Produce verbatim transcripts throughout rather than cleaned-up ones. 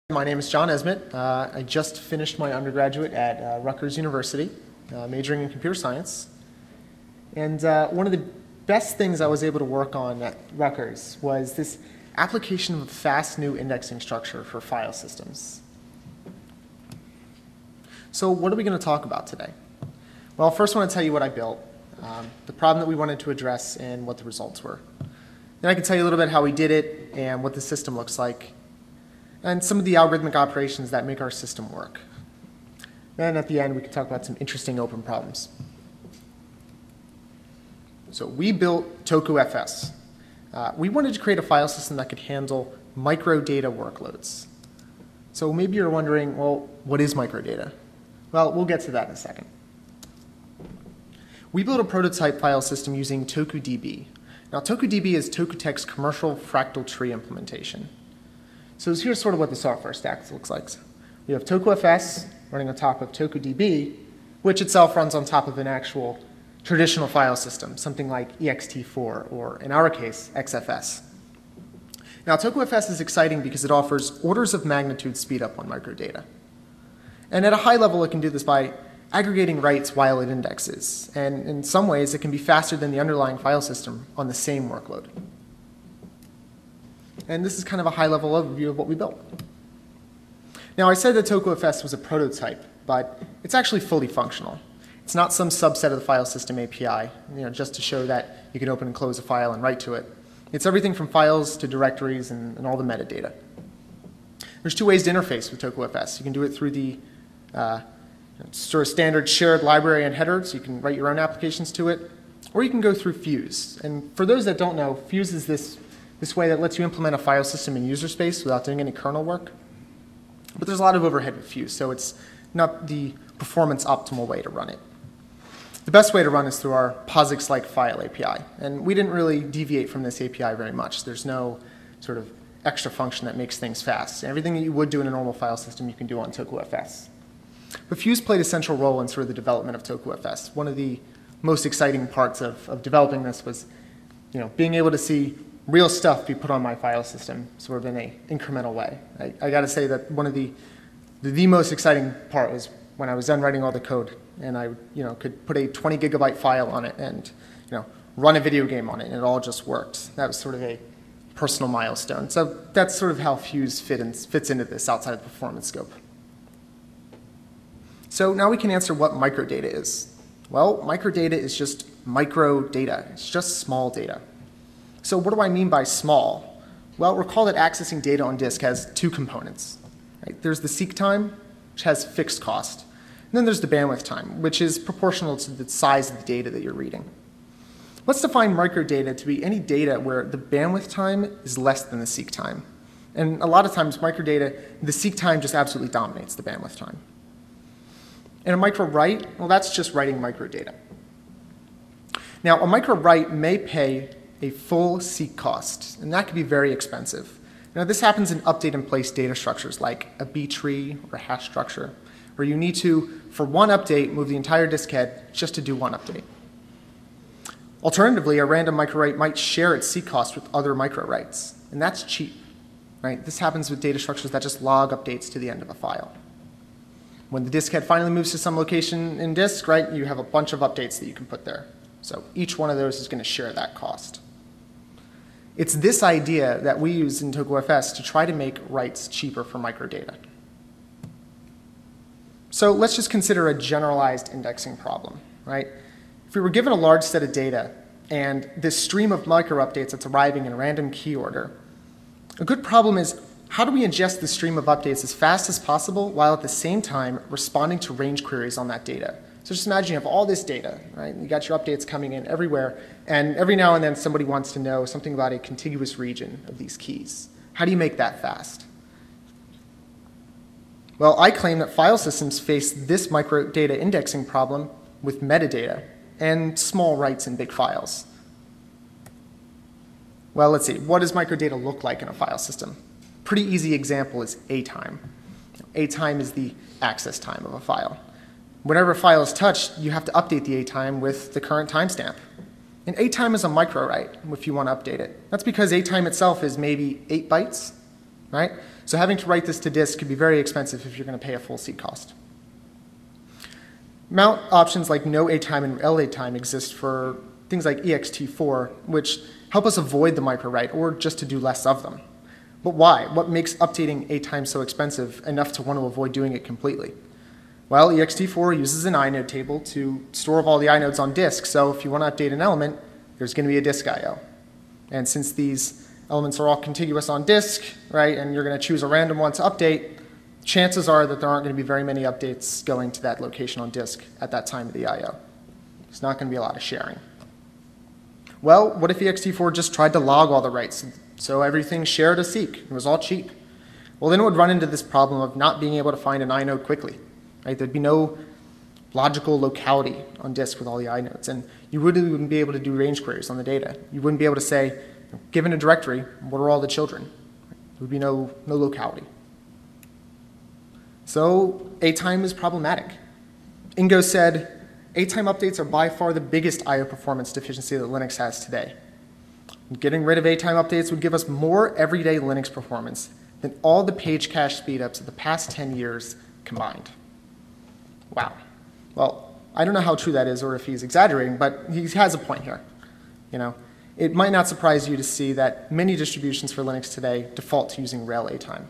My name is John Esmett. Uh, I just finished my undergraduate at uh, Rutgers University, uh, majoring in computer science. And uh, one of the best things I was able to work on at Rutgers was this application of a fast new indexing structure for file systems. So what are we going to talk about today? Well, first I want to tell you what I built, um, the problem that we wanted to address, and what the results were. Then I can tell you a little bit how we did it and what the system looks like, and some of the algorithmic operations that make our system work. Then at the end, we can talk about some interesting open problems. So we built TokuFS. Uh, we wanted to create a file system that could handle microdata workloads. So maybe you're wondering, well, what is microdata? Well, we'll get to that in a second. We built a prototype file system using TokuDB. Now, TokuDB is Tokutech's commercial fractal tree implementation. So here's sort of what the software stack looks like. We have TokuFS running on top of TokuDB, which itself runs on top of an actual traditional file system, something like E X T four, or in our case, X F S. Now, TokuFS is exciting because it offers orders of magnitude speed up on microdata. And at a high level, it can do this by aggregating writes while it indexes. And in some ways, it can be faster than the underlying file system on the same workload. And this is kind of a high-level overview of what we built. Now, I said that TokuFS was a prototype, but it's actually fully functional. It's not some subset of the file system A P I, you know, just to show that you can open and close a file and write to it. It's everything from files to directories and, and all the metadata. There's two ways to interface with TokuFS. You can do it through the uh, sort of standard shared library and header, so you can write your own applications to it, or you can go through Fuse. And for those that don't know, Fuse is this This way that lets you implement a file system in user space without doing any kernel work. But there's a lot of overhead with Fuse, so it's not the performance optimal way to run it. The best way to run is through our POSIX-like file A P I. And we didn't really deviate from this A P I very much. There's no sort of extra function that makes things fast. Everything that you would do in a normal file system, you can do on TokuFS. But Fuse played a central role in sort of the development of TokuFS. One of the most exciting parts of, of developing this was, you know, being able to see real stuff be put on my file system sort of in an incremental way. I, I got to say that one of the, the the most exciting part was when I was done writing all the code and I you know could put a twenty gigabyte file on it and you know run a video game on it and it all just worked. That was sort of a personal milestone. So that's sort of how Fuse fit in, fits into this outside of the performance scope. So now we can answer what microdata is. Well, microdata is just microdata. It's just small data. So what do I mean by small? Well, recall that accessing data on disk has two components. Right? There's the seek time, which has fixed cost. And then there's the bandwidth time, which is proportional to the size of the data that you're reading. Let's define microdata to be any data where the bandwidth time is less than the seek time. And a lot of times, microdata, the seek time just absolutely dominates the bandwidth time. And a micro write, well, that's just writing microdata. Now, a micro write may pay a full seek cost, and that could be very expensive. Now, this happens in update and place data structures like a B tree or a hash structure, where you need to, for one update, move the entire disk head just to do one update. Alternatively, a random microwrite might share its seek cost with other microwrites, and that's cheap. Right? This happens with data structures that just log updates to the end of a file. When the disk head finally moves to some location in disk, right, you have a bunch of updates that you can put there. So each one of those is going to share that cost. It's this idea that we use in TokuFS to try to make writes cheaper for microdata. So let's just consider a generalized indexing problem, right? If we were given a large set of data and this stream of micro updates that's arriving in random key order, a good problem is how do we ingest the stream of updates as fast as possible while at the same time responding to range queries on that data? So just imagine you have all this data, right? You got your updates coming in everywhere, and every now and then somebody wants to know something about a contiguous region of these keys. How do you make that fast? Well, I claim that file systems face this microdata indexing problem with metadata and small writes in big files. Well, let's see. What does microdata look like in a file system? Pretty easy example is A time. A time is the access time of a file. Whenever a file is touched, you have to update the A time with the current timestamp. And A time is a microwrite if you want to update it. That's because A time itself is maybe eight bytes. right? So having to write this to disk could be very expensive if you're going to pay a full seat cost. Mount options like no A time and L A time exist for things like E X T four, which help us avoid the micro-write or just to do less of them. But why? What makes updating A time so expensive enough to want to avoid doing it completely? Well, E X T four uses an inode table to store all the inodes on disk, so if you want to update an element, there's going to be a disk I O. And since these elements are all contiguous on disk, right, and you're going to choose a random one to update, chances are that there aren't going to be very many updates going to that location on disk at that time of the I O. There's not going to be a lot of sharing. Well, what if E X T four just tried to log all the writes, so everything shared a seek? It was all cheap. Well, then it would run into this problem of not being able to find an inode quickly. Right? There'd be no logical locality on disk with all the inodes, and you wouldn't even be able to do range queries on the data. You wouldn't be able to say, given a directory, what are all the children? There would be no, no locality. So A time is problematic. Ingo said, A time updates are by far the biggest I O performance deficiency that Linux has today. Getting rid of A time updates would give us more everyday Linux performance than all the page cache speedups of the past ten years combined. Wow. Well, I don't know how true that is or if he's exaggerating, but he has a point here. You know, it might not surprise you to see that many distributions for Linux today default to using rel A time.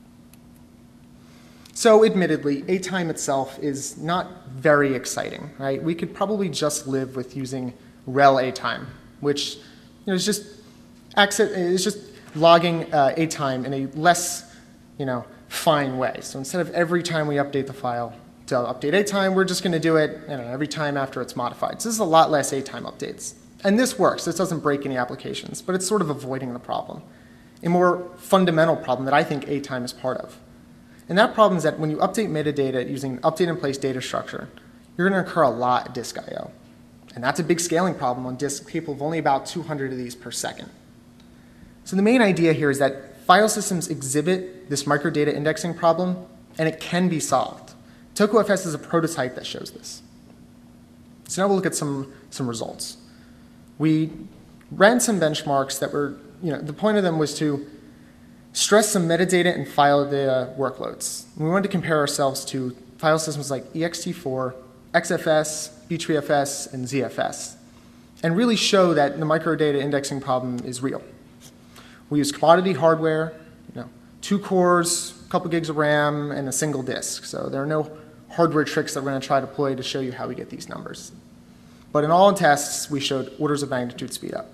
So admittedly, A time itself is not very exciting, right? We could probably just live with using rel A time, which you know, is just access, is just logging uh, A time in a less, you know, fine way. So instead of every time we update the file to update A time, we're just going to do it you know, every time after it's modified. So this is a lot less A time updates. And this works. This doesn't break any applications, but it's sort of avoiding the problem. A more fundamental problem that I think A time is part of. And that problem is that when you update metadata using update in place data structure, you're going to incur a lot of disk I O. And that's a big scaling problem on disk capable of only about two hundred of these per second. So the main idea here is that file systems exhibit this microdata indexing problem, and it can be solved. TokuFS is a prototype that shows this. So now we'll look at some, some results. We ran some benchmarks that were, you know, the point of them was to stress some metadata and file data workloads. We wanted to compare ourselves to file systems like E X T four, X F S, B tree F S, and Z F S, and really show that the microdata indexing problem is real. We used commodity hardware, you know, two cores, a couple gigs of RAM, and a single disk. So there are no hardware tricks that we're going to try to deploy to show you how we get these numbers. But in all tests, we showed orders of magnitude speed up.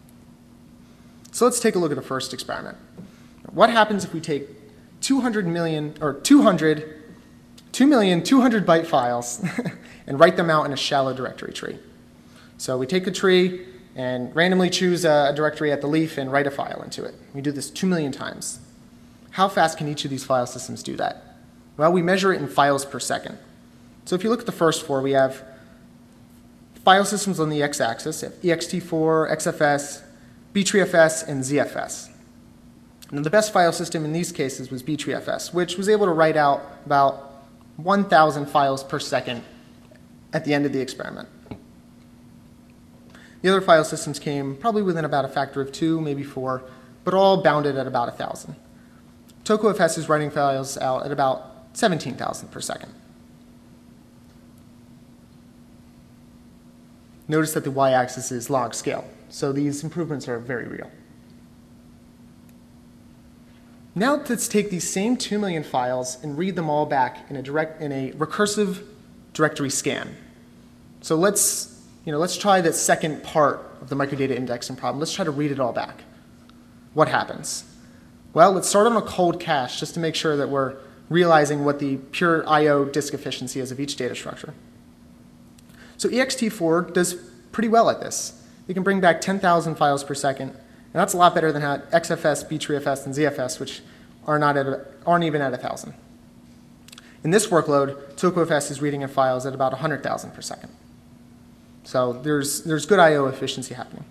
So let's take a look at the first experiment. What happens if we take two hundred million, or two hundred, two million two hundred byte files and write them out in a shallow directory tree? So we take the tree and randomly choose a directory at the leaf and write a file into it. We do this two million times. How fast can each of these file systems do that? Well, we measure it in files per second. So if you look at the first four, we have file systems on the x-axis, E X T four, X F S, B tree F S, and Z F S. And the best file system in these cases was B tree F S, which was able to write out about one thousand files per second at the end of the experiment. The other file systems came probably within about a factor of two, maybe four, but all bounded at about one thousand. TokuFS is writing files out at about seventeen thousand per second. Notice that the y-axis is log scale, so these improvements are very real. Now let's take these same two million files and read them all back in a, direct, in a recursive directory scan. So let's, you know, let's try the second part of the microdata indexing problem. Let's try to read it all back. What happens? Well, let's start on a cold cache just to make sure that we're realizing what the pure I O disk efficiency is of each data structure. So E X T four does pretty well at this. It can bring back ten thousand files per second, and that's a lot better than how X F S, B tree F S, and Z F S, which are not at a, aren't even at one thousand. In this workload, TokuFS is reading in files at about one hundred thousand per second. So there's, there's good I O efficiency happening.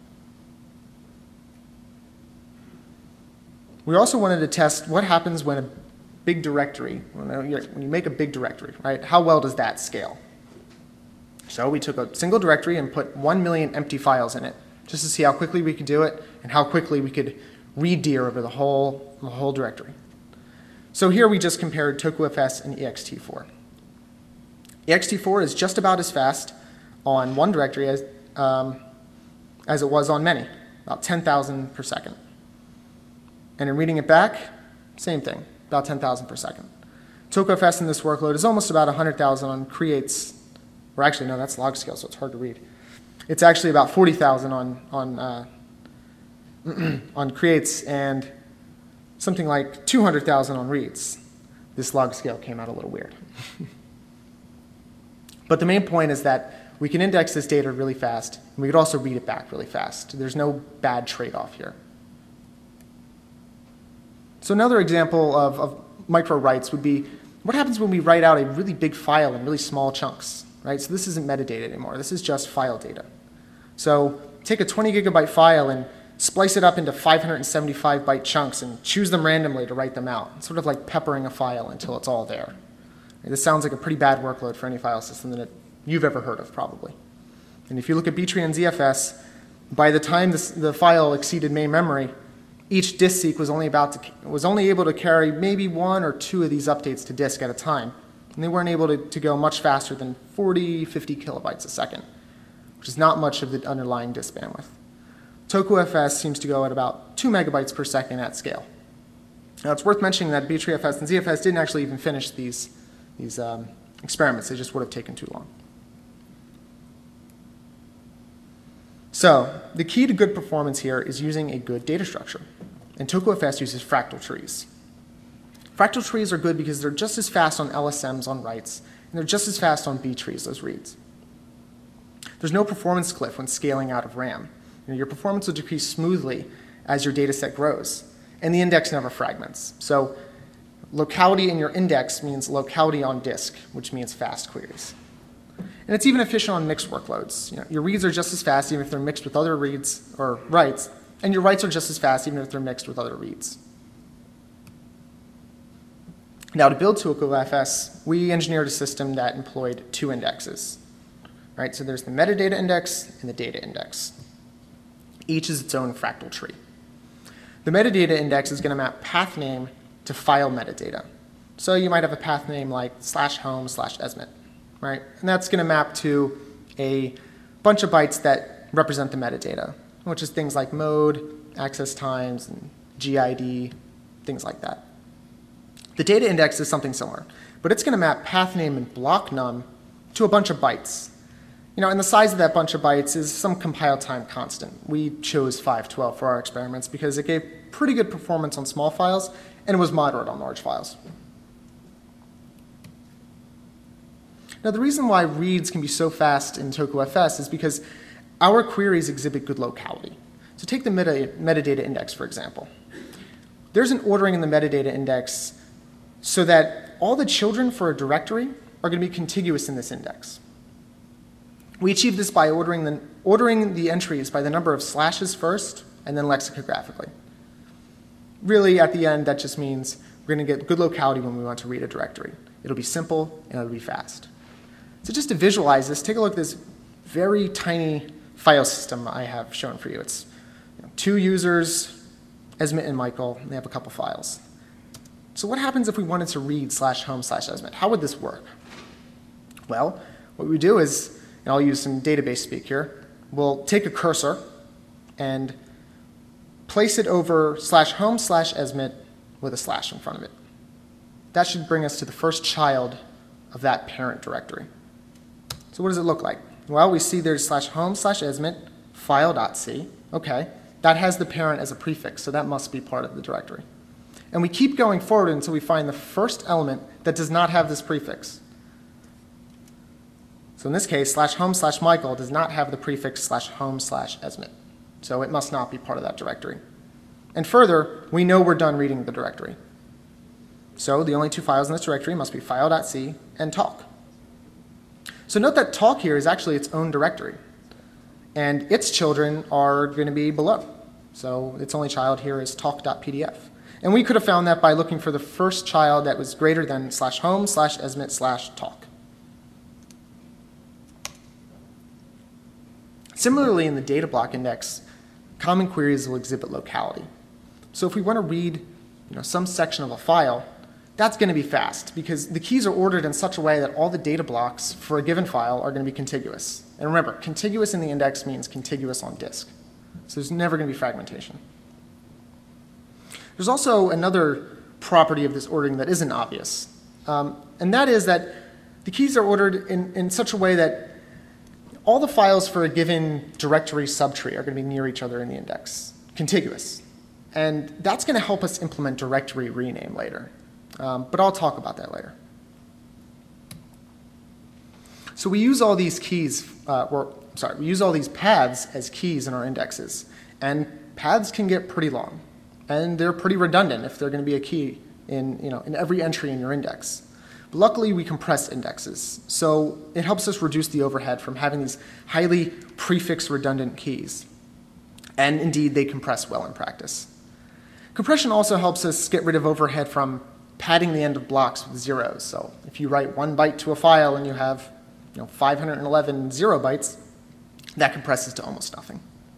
We also wanted to test what happens when a big directory, when you make a big directory, right? How well does that scale? So we took a single directory and put one million empty files in it, just to see how quickly we could do it and how quickly we could read dir over the whole, the whole directory. So here we just compared TokuFS and E X T four. E X T four is just about as fast on one directory as, um, as it was on many, about ten thousand per second. And in reading it back, same thing, about ten thousand per second. TokuFS in this workload is almost about one hundred thousand on creates, or actually no, that's log scale, so it's hard to read. It's actually about forty thousand on, on, uh, on creates and something like two hundred thousand on reads. This log scale came out a little weird. But the main point is that we can index this data really fast, and we could also read it back really fast. There's no bad trade-off here. So another example of, of micro-writes would be, what happens when we write out a really big file in really small chunks, right? So this isn't metadata anymore. This is just file data. So take a twenty gigabyte file and splice it up into five hundred seventy-five byte chunks and choose them randomly to write them out. It's sort of like peppering a file until it's all there. This sounds like a pretty bad workload for any file system that you've ever heard of, probably. And if you look at B tree and Z F S, by the time this, the file exceeded main memory, each disk seek was only, about to, was only able to carry maybe one or two of these updates to disk at a time. And they weren't able to, to go much faster than forty, fifty kilobytes a second, which is not much of the underlying disk bandwidth. TokuFS seems to go at about two megabytes per second at scale. Now, it's worth mentioning that B tree F S and Z F S didn't actually even finish these, these um, experiments. They just would have taken too long. So the key to good performance here is using a good data structure. And TokuFS uses fractal trees. Fractal trees are good because they're just as fast on L S Ms on writes, and they're just as fast on B trees, those reads. There's no performance cliff when scaling out of RAM. You know, your performance will decrease smoothly as your data set grows, and the index never fragments. So locality in your index means locality on disk, which means fast queries. And it's even efficient on mixed workloads. You know, your reads are just as fast even if they're mixed with other reads or writes, and your writes are just as fast even if they're mixed with other reads. Now, to build TokuFS, we engineered a system that employed two indexes. Right? So there's the metadata index and the data index. Each is its own fractal tree. The metadata index is going to map path name to file metadata. So you might have a path name like slash home slash esmit, right? And that's going to map to a bunch of bytes that represent the metadata, which is things like mode, access times, and G I D, things like that. The data index is something similar, but it's going to map path name and block num to a bunch of bytes. You know, and the size of that bunch of bytes is some compile time constant. We chose five twelve for our experiments because it gave pretty good performance on small files, and it was moderate on large files. Now, the reason why reads can be so fast in TokuFS is because our queries exhibit good locality. So take the meta metadata index, for example. There's an ordering in the metadata index so that all the children for a directory are going to be contiguous in this index. We achieve this by ordering the, ordering the entries by the number of slashes first and then lexicographically. Really, at the end, that just means we're going to get good locality when we want to read a directory. It'll be simple and it'll be fast. So just to visualize this, take a look at this very tiny file system I have shown for you. It's you know, two users, Esmit and Michael, and they have a couple files. So what happens if we wanted to read slash home slash Esmit? How would this work? Well, what we do is, and I'll use some database speak here, we'll take a cursor and place it over slash home slash Esmit with a slash in front of it. That should bring us to the first child of that parent directory. So what does it look like? Well, we see there's slash home slash Esmit file.c. Okay, that has the parent as a prefix, so that must be part of the directory. And we keep going forward until we find the first element that does not have this prefix. So in this case, slash home slash Michael does not have the prefix slash home slash Esmit. So it must not be part of that directory. And further, we know we're done reading the directory. So the only two files in this directory must be file.c and talk. So note that talk here is actually its own directory. And its children are going to be below. So its only child here is talk.pdf. And we could have found that by looking for the first child that was greater than slash home slash Esmit slash talk. Similarly, in the data block index, common queries will exhibit locality. So if we want to read you know, some section of a file, that's going to be fast because the keys are ordered in such a way that all the data blocks for a given file are going to be contiguous. And remember, contiguous in the index means contiguous on disk. So there's never going to be fragmentation. There's also another property of this ordering that isn't obvious. Um, and that is that the keys are ordered in, in such a way that all the files for a given directory subtree are going to be near each other in the index, contiguous. And that's going to help us implement directory rename later. Um, but I'll talk about that later. So we use all these keys, uh, or sorry, we use all these paths as keys in our indexes. And paths can get pretty long. And they're pretty redundant if they're going to be a key in, you know, in every entry in your index. But luckily, we compress indexes. So it helps us reduce the overhead from having these highly prefix redundant keys. And indeed, they compress well in practice. Compression also helps us get rid of overhead from padding the end of blocks with zeros. So if you write one byte to a file and you have you know, five hundred eleven zero bytes, that compresses to almost nothing.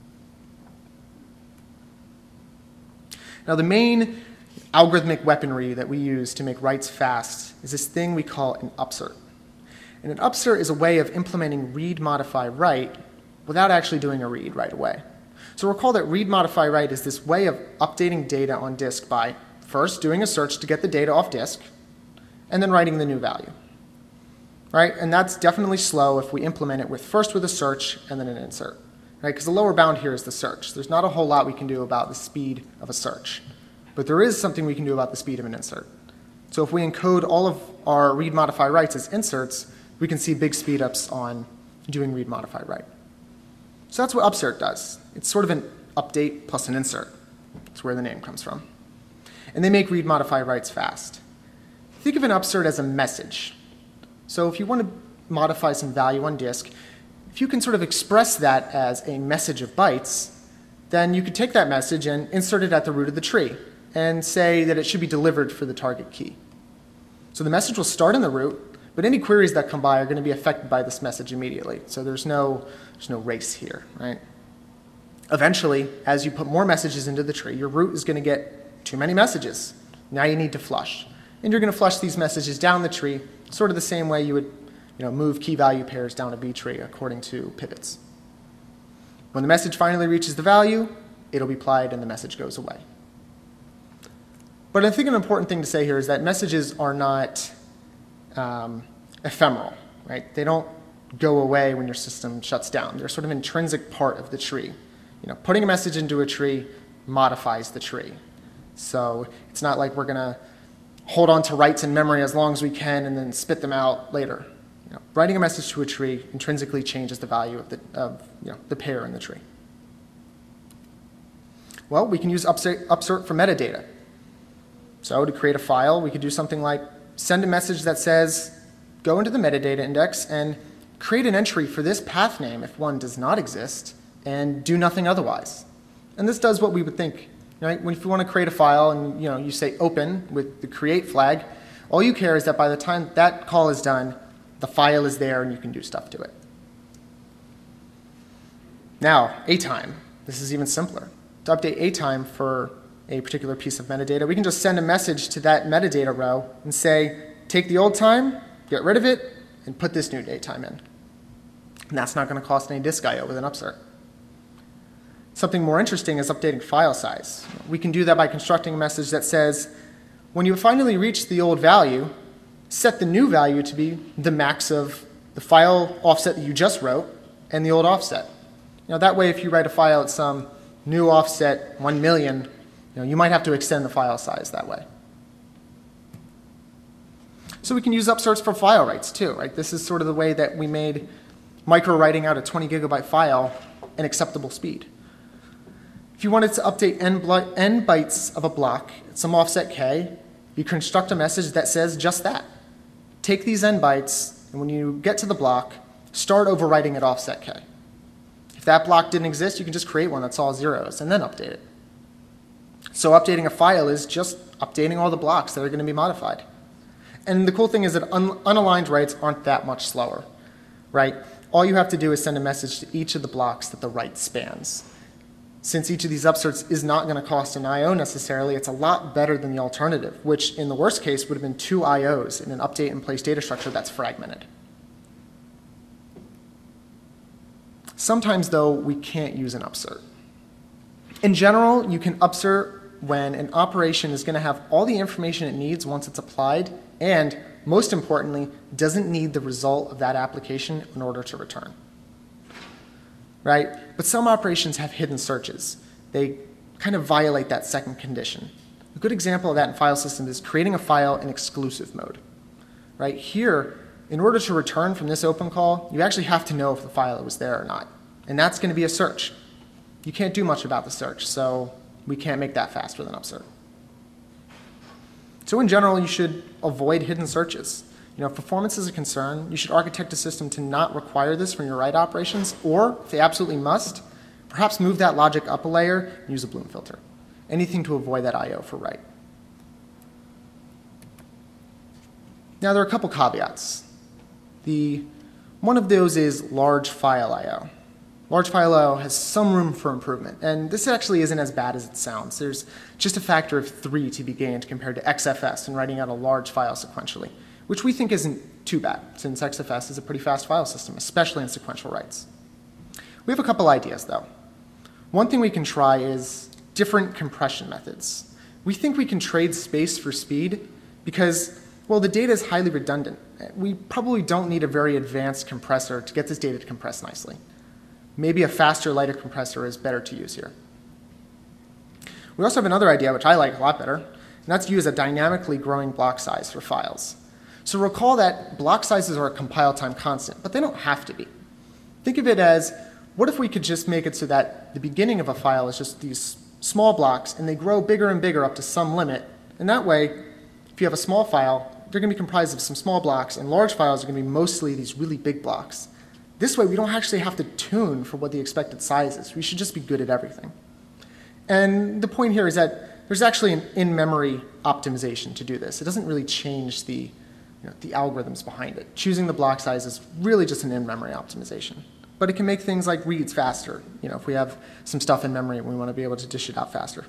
Now the main algorithmic weaponry that we use to make writes fast is this thing we call an upsert. And an upsert is a way of implementing read, modify, write without actually doing a read right away. So recall that read, modify, write is this way of updating data on disk by first doing a search to get the data off disk and then writing the new value. Right? And that's definitely slow if we implement it with first with a search and then an insert. Right? Because the lower bound here is the search. There's not a whole lot we can do about the speed of a search. But there is something we can do about the speed of an insert. So if we encode all of our read, modify, writes as inserts, we can see big speedups on doing read, modify, write. So that's what upsert does. It's sort of an update plus an insert. That's where the name comes from. And they make read, modify, writes fast. Think of an upsert as a message. So if you want to modify some value on disk, if you can sort of express that as a message of bytes, then you could take that message and insert it at the root of the tree and say that it should be delivered for the target key. So the message will start in the root, but any queries that come by are going to be affected by this message immediately. So there's no, there's no race here, right? Eventually, as you put more messages into the tree, your root is going to get too many messages. Now you need to flush. And you're going to flush these messages down the tree, sort of the same way you would you know, move key value pairs down a B tree according to pivots. When the message finally reaches the value, it'll be applied and the message goes away. But I think an important thing to say here is that messages are not um, ephemeral, right? They don't go away when your system shuts down. They're sort of an intrinsic part of the tree. You know, putting a message into a tree modifies the tree. So it's not like we're going to hold on to writes in memory as long as we can and then spit them out later. You know, writing a message to a tree intrinsically changes the value of the, of, you know, the pair in the tree. Well, we can use upsert, upsert for metadata. So to create a file, we could do something like send a message that says, go into the metadata index and create an entry for this path name if one does not exist, and do nothing otherwise. And this does what we would think. Right? When, if you want to create a file and you, know, you say open with the create flag, all you care is that by the time that call is done, the file is there and you can do stuff to it. Now, atime. This is even simpler. To update atime for a particular piece of metadata, we can just send a message to that metadata row and say, take the old time, get rid of it, and put this new datetime in. And that's not going to cost any disk I O with an upsert. Something more interesting is updating file size. We can do that by constructing a message that says, when you finally reach the old value, set the new value to be the max of the file offset that you just wrote and the old offset. You know, that way, if you write a file at some new offset one million, you know, you might have to extend the file size that way. So we can use upserts for file writes too, right? This is sort of the way that we made micro writing out a twenty gigabyte file an acceptable speed. If you wanted to update n, n bytes of a block at some offset k, you construct a message that says just that. Take these n bytes, and when you get to the block, start overwriting at offset k. If that block didn't exist, you can just create one that's all zeros and then update it. So updating a file is just updating all the blocks that are going to be modified. And the cool thing is that un unaligned writes aren't that much slower, right? All you have to do is send a message to each of the blocks that the write spans. Since each of these upserts is not going to cost an I O necessarily, it's a lot better than the alternative, which in the worst case would have been two I Os in an update and place data structure that's fragmented. Sometimes, though, we can't use an upsert. In general, you can upsert when an operation is going to have all the information it needs once it's applied, and most importantly, doesn't need the result of that application in order to return. Right? But some operations have hidden searches. They kind of violate that second condition. A good example of that in file systems is creating a file in exclusive mode. Right? Here, in order to return from this open call, you actually have to know if the file was there or not. And that's going to be a search. You can't do much about the search, so we can't make that fast with an upsert. So in general, you should avoid hidden searches. You know, if performance is a concern, you should architect a system to not require this from your write operations, or if they absolutely must, perhaps move that logic up a layer and use a Bloom filter. Anything to avoid that I O for write. Now there are a couple caveats. The, one of those is large file I O. Large file I O has some room for improvement, and this actually isn't as bad as it sounds. There's just a factor of three to be gained compared to X F S in writing out a large file sequentially, which we think isn't too bad, since X F S is a pretty fast file system, especially in sequential writes. We have a couple ideas, though. One thing we can try is different compression methods. We think we can trade space for speed because, well, the data is highly redundant. We probably don't need a very advanced compressor to get this data to compress nicely. Maybe a faster, lighter compressor is better to use here. We also have another idea, which I like a lot better, and that's to use a dynamically growing block size for files. So recall that block sizes are a compile time constant, but they don't have to be. Think of it as, what if we could just make it so that the beginning of a file is just these small blocks, and they grow bigger and bigger up to some limit, and that way, if you have a small file, they're going to be comprised of some small blocks, and large files are going to be mostly these really big blocks. This way, we don't actually have to tune for what the expected size is. We should just be good at everything. And the point here is that there's actually an in-memory optimization to do this. It doesn't really change the, you know, the algorithms behind it. Choosing the block size is really just an in-memory optimization. But it can make things like reads faster, you know, if we have some stuff in memory and we want to be able to dish it out faster.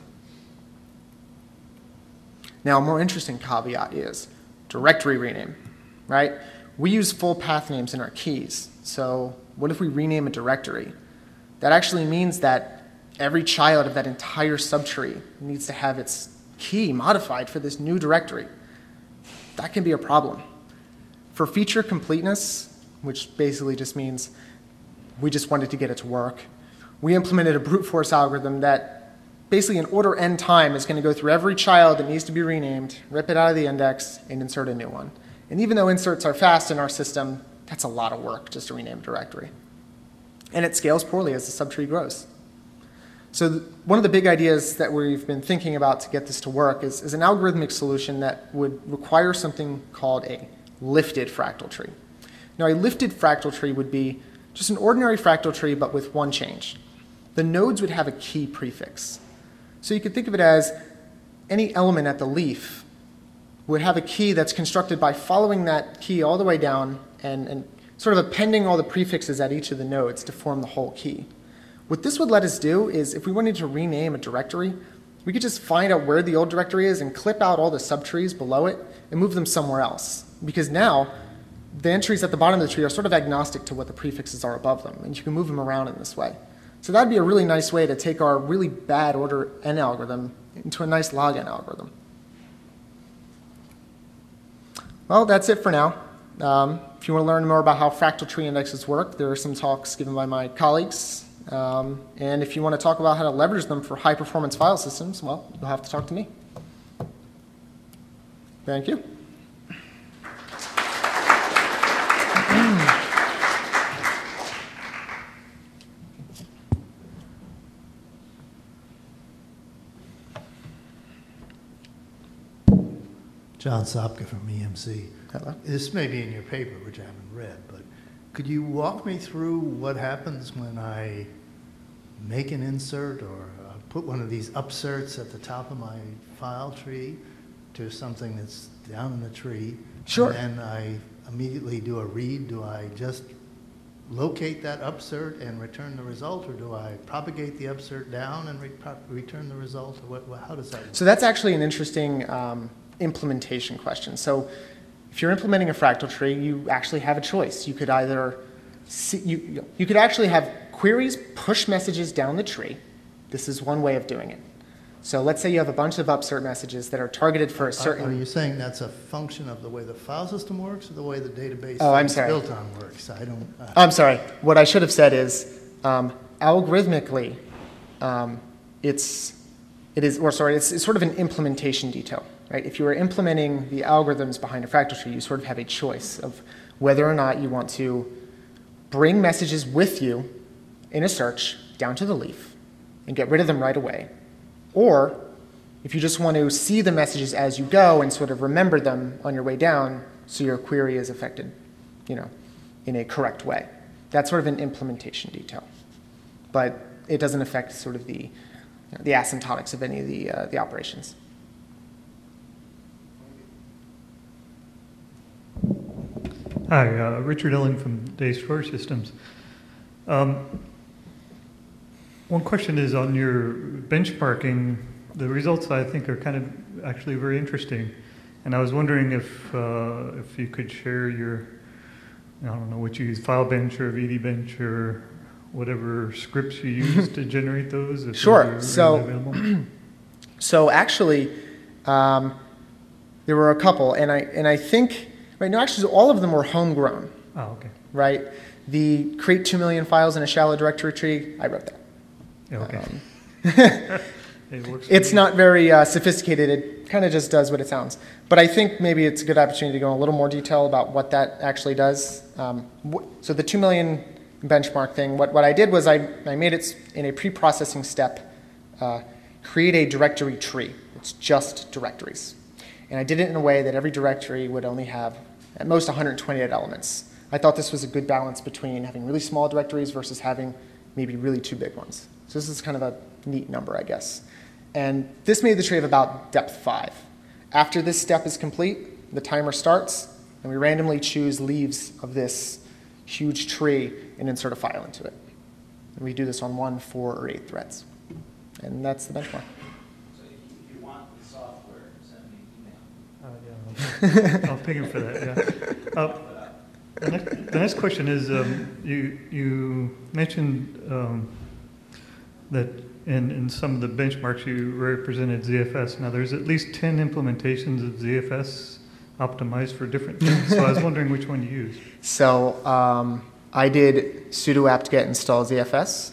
Now, a more interesting caveat is directory rename, right? We use full path names in our keys. So what if we rename a directory? That actually means that every child of that entire subtree needs to have its key modified for this new directory. That can be a problem. For feature completeness, which basically just means we just wanted to get it to work, we implemented a brute force algorithm that basically in order n time is going to go through every child that needs to be renamed, rip it out of the index, and insert a new one. And even though inserts are fast in our system, that's a lot of work just to rename a directory. And it scales poorly as the subtree grows. So th one of the big ideas that we've been thinking about to get this to work is, is an algorithmic solution that would require something called a lifted fractal tree. Now, a lifted fractal tree would be just an ordinary fractal tree, but with one change. The nodes would have a key prefix. So you could think of it as any element at the leaf would have a key that's constructed by following that key all the way down and, and sort of appending all the prefixes at each of the nodes to form the whole key. What this would let us do is if we wanted to rename a directory, we could just find out where the old directory is and clip out all the subtrees below it and move them somewhere else. Because now, the entries at the bottom of the tree are sort of agnostic to what the prefixes are above them, and you can move them around in this way. So that'd be a really nice way to take our really bad order n algorithm into a nice log n algorithm. Well, that's it for now. Um, if you want to learn more about how fractal tree indexes work, there are some talks given by my colleagues. Um, and if you want to talk about how to leverage them for high-performance file systems, well, you'll have to talk to me. Thank you. John Sopka from E M C. Hello. This may be in your paper, which I haven't read, but could you walk me through what happens when I make an insert or uh, put one of these upserts at the top of my file tree to something that's down in the tree? Sure. And then I immediately do a read. Do I just locate that upsert and return the result, or do I propagate the upsert down and re return the result? Or what, how does that work? So that's actually an interesting um, implementation question. So if you're implementing a fractal tree, you actually have a choice. You could either see, you, you could actually have queries push messages down the tree. This is one way of doing it. So let's say you have a bunch of upsert messages that are targeted for a certain... Are, are you saying that's a function of the way the file system works or the way the database oh, I'm it's sorry. built on works? I don't... Uh, I'm sorry. What I should have said is um, algorithmically, um, it's, it is, or sorry, it's, it's sort of an implementation detail, right? If you are implementing the algorithms behind a fractal tree, you sort of have a choice of whether or not you want to bring messages with you in a search down to the leaf and get rid of them right away. Or if you just want to see the messages as you go and sort of remember them on your way down so your query is affected, you know, in a correct way. That's sort of an implementation detail. But it doesn't affect sort of the, you know, the asymptotics of any of the, uh, the operations. Hi, uh, Richard Elling from Day Storage Systems. Um, One question is on your benchmarking, the results I think are kind of actually very interesting. And I was wondering if uh, if you could share your, I don't know what you use, FileBench or VDBench or whatever scripts you use to generate those. If Sure. those are so, available. so actually, um, there were a couple, and I and I think right now actually all of them were homegrown. Oh, okay. Right. The create two million files in a shallow directory tree, I wrote that. Okay. Um, it works it's for me. not very uh, sophisticated. It kind of just does what it sounds. But I think maybe it's a good opportunity to go in a little more detail about what that actually does. Um, so the two million benchmark thing, what, what I did was I, I made it in a pre-processing step, uh, create a directory tree. It's just directories. And I did it in a way that every directory would only have at most one hundred twenty-eight elements. I thought this was a good balance between having really small directories versus having maybe really two big ones. So this is kind of a neat number, I guess. And this made the tree of about depth five. After this step is complete, the timer starts, and we randomly choose leaves of this huge tree and insert a file into it. And we do this on one, four, or eight threads. And that's the benchmark. So if you want the software, send me Oh, an email. yeah, I'll, I'll ping him for that, yeah. Uh, the, next, the next question is, um, you, you mentioned um, that in, in some of the benchmarks you represented Z F S. Now there's at least ten implementations of Z F S optimized for different things, so I was wondering which one you used. So um, I did sudo apt-get install Z F S,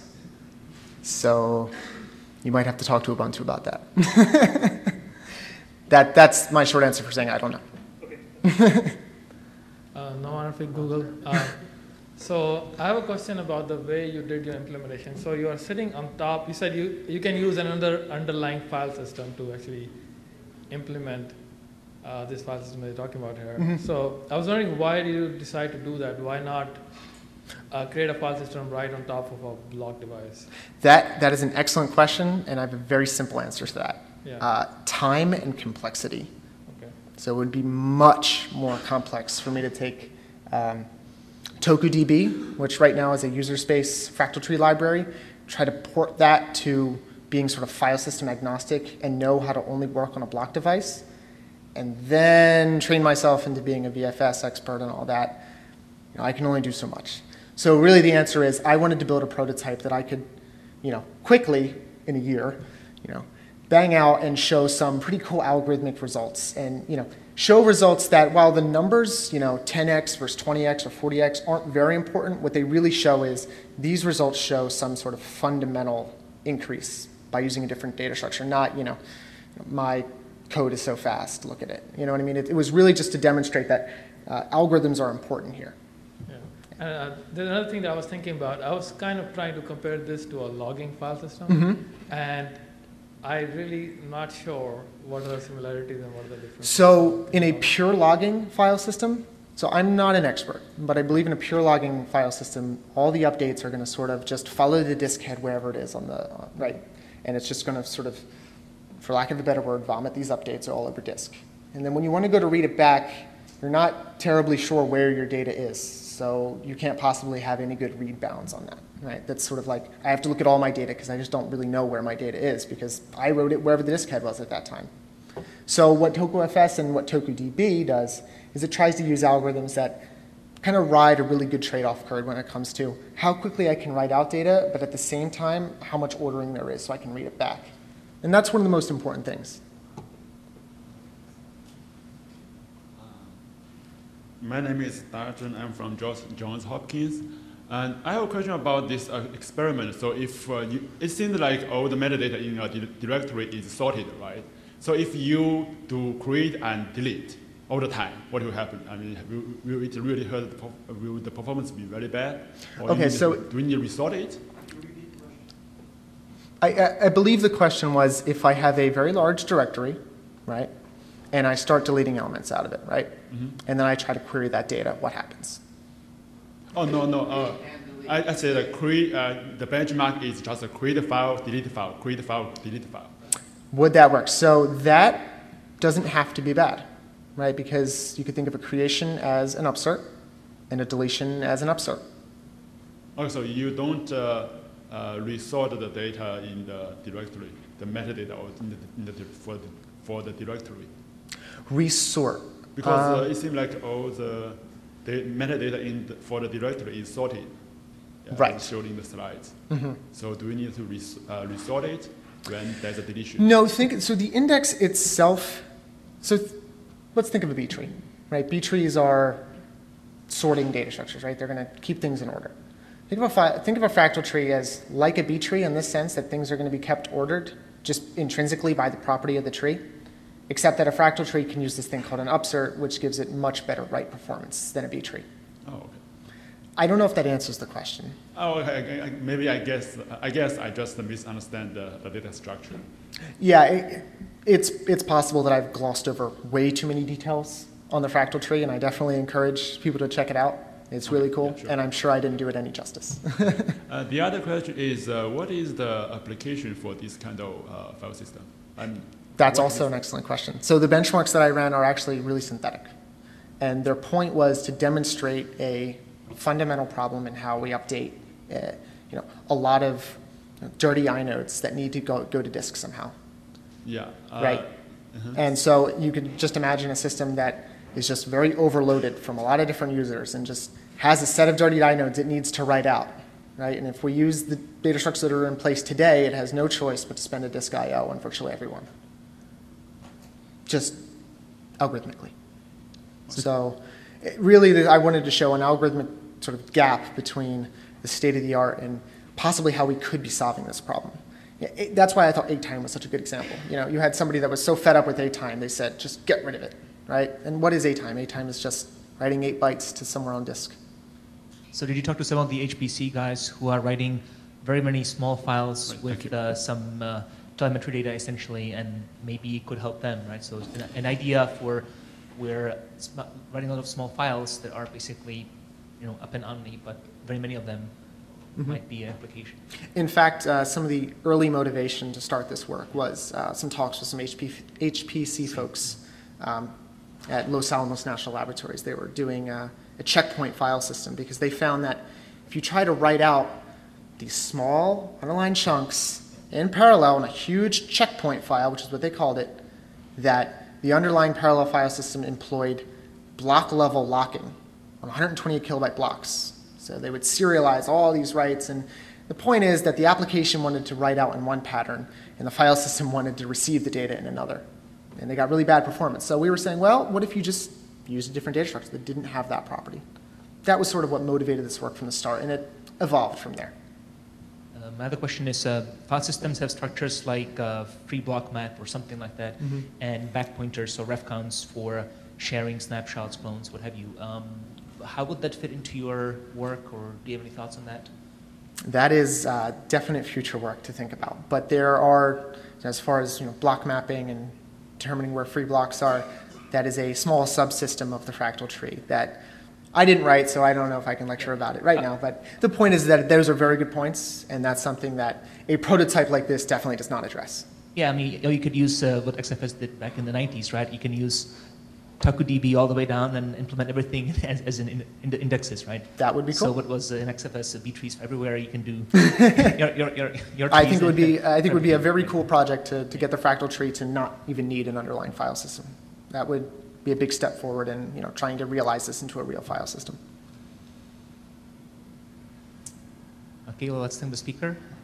so you might have to talk to Ubuntu about that. that that's my short answer for saying I don't know. Okay. uh, no one with Google. Uh, So I have a question about the way you did your implementation. So you are sitting on top. You said you, you can use another underlying file system to actually implement uh, this file system that you're talking about here. Mm-hmm. So I was wondering, why did you decide to do that? Why not uh, create a file system right on top of a block device? That, that is an excellent question, and I have a very simple answer to that. Yeah. Uh, time and complexity. Okay. So it would be much more complex for me to take um, TokuDB, which right now is a user space fractal tree library, try to port that to being sort of file system agnostic and know how to only work on a block device, and then train myself into being a V F S expert and all that. You know, I can only do so much. So really the answer is I wanted to build a prototype that I could, you know, quickly in a year, you know, bang out and show some pretty cool algorithmic results, and you know, show results that while the numbers, you know, ten x versus twenty x or forty x aren't very important, what they really show is these results show some sort of fundamental increase by using a different data structure, not, you know, my code is so fast, look at it. You know what I mean? It, it was really just to demonstrate that uh, algorithms are important here. Yeah. And uh, there's another thing that I was thinking about. I was kind of trying to compare this to a logging file system, mm-hmm. and I'm really not sure what are the similarities and what are the differences. So in a pure logging file system, so I'm not an expert, but I believe in a pure logging file system, all the updates are going to sort of just follow the disk head wherever it is on the, uh, right? And it's just going to sort of, for lack of a better word, vomit these updates all over disk. And then when you want to go to read it back, you're not terribly sure where your data is. so you can't possibly have any good read bounds on that, right? That's sort of like, I have to look at all my data because I just don't really know where my data is because I wrote it wherever the disk head was at that time. So what TokuFS and what TokuDB does is it tries to use algorithms that kind of ride a really good trade-off curve when it comes to how quickly I can write out data, but at the same time, how much ordering there is so I can read it back. And that's one of the most important things. My name is Darjun. I'm from Johns Hopkins. And I have a question about this uh, experiment. So if uh, you, it seems like all the metadata in your di directory is sorted, right? So if you do create and delete all the time, what will happen? I mean, will, will it really hurt, the, will the performance be very bad? Or Okay, so do we need to resort it? I, I believe the question was if I have a very large directory, right, and I start deleting elements out of it, right, mm-hmm. and then I try to query that data, what happens? Oh, no, no. Uh, I, I said that create, uh, the benchmark is just a create a file, delete a file, create a file, delete a file. Would that work? So that doesn't have to be bad, right, because you could think of a creation as an upsert and a deletion as an upsert. Oh, so you don't uh, uh, resort the data in the directory, the metadata or in the, in the, for, the, for the directory? Resort. Because uh, uh, it seems like all the, the metadata in the, for the directory is sorted, uh, right. as shown in the slides. Mm-hmm. So do we need to res uh, resort it when there's a deletion? No, think, so the index itself, so th let's think of a B tree, right? B trees are sorting data structures, right? They're going to keep things in order. Think of, a think of a fractal tree as like a B tree in the sense that things are going to be kept ordered just intrinsically by the property of the tree, except that a fractal tree can use this thing called an upsert, which gives it much better write performance than a B tree. Oh, okay. I don't know if that answers the question. Oh, okay. I, I, maybe I guess I guess I just misunderstand the, the data structure. Yeah, it, it's it's possible that I've glossed over way too many details on the fractal tree, and I definitely encourage people to check it out. It's really cool, yeah, sure. And I'm sure I didn't do it any justice. uh, the other question is, uh, what is the application for this kind of uh, file system? And That's also an excellent question. So the benchmarks that I ran are actually really synthetic, and their point was to demonstrate a fundamental problem in how we update, uh, you know, a lot of you know, dirty inodes that need to go go to disk somehow. Yeah. Uh, right. Uh-huh. And so you could just imagine a system that is just very overloaded from a lot of different users and just has a set of dirty inodes it needs to write out, right? And if we use the data structures that are in place today, it has no choice but to spend a disk I O on virtually everyone, just algorithmically. So it really, I wanted to show an algorithmic sort of gap between the state of the art and possibly how we could be solving this problem. It, that's why I thought A-time was such a good example. You know, you had somebody that was so fed up with A-time, they said, just get rid of it, right? And what is A-time? A-time is just writing eight bytes to somewhere on disk. So did you talk to some of the H P C guys who are writing very many small files right, with uh, some uh, telemetry data essentially, and maybe it could help them, right? So an, an idea for where writing a lot of small files that are basically, you know, up and omni, but very many of them mm-hmm. might be an application. In fact, uh, some of the early motivation to start this work was uh, some talks with some H P, H P C folks um, at Los Alamos National Laboratories. They were doing a, a checkpoint file system because they found that if you try to write out these small underlined chunks in parallel in a huge checkpoint file, which is what they called it, that the underlying parallel file system employed block level locking on one hundred twenty-eight kilobyte blocks. So they would serialize all these writes, and the point is that the application wanted to write out in one pattern, and the file system wanted to receive the data in another. And they got really bad performance. So we were saying, well, what if you just used a different data structure that didn't have that property? That was sort of what motivated this work from the start, and it evolved from there. Uh, my other question is, uh, file systems have structures like uh, free block map or something like that, mm-hmm. and back pointers or ref counts for sharing snapshots, clones, what have you. Um, how would that fit into your work, or do you have any thoughts on that? That is uh, definite future work to think about. But there are, as far as you know, block mapping and determining where free blocks are, that is a small subsystem of the fractal tree that I didn't write, so I don't know if I can lecture about it right now. But the point is that those are very good points, and that's something that a prototype like this definitely does not address. Yeah, I mean, you could use uh, what X F S did back in the nineties, right? You can use TakuDB all the way down and implement everything as, as in, in, in the indexes, right? That would be cool. So what was in X F S, B trees everywhere, you can do your, your, your, your I trees think it would and- be, I think it would be a very cool project to, to get the fractal tree to not even need an underlying file system. That would be a big step forward in, you know, trying to realize this into a real file system. Okay, well, let's thank the speaker.